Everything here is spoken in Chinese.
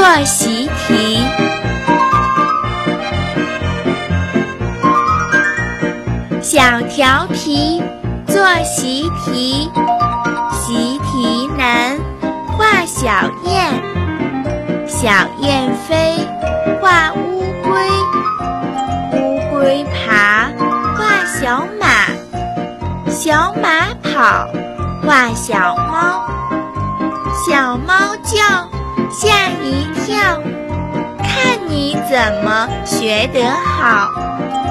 习题。小调皮做习题，习题难，画小雁。小雁飞，画乌龟。乌龟爬，画小马。小马跑，画小猫。小猫叫，吓一跳。看你怎么学得好。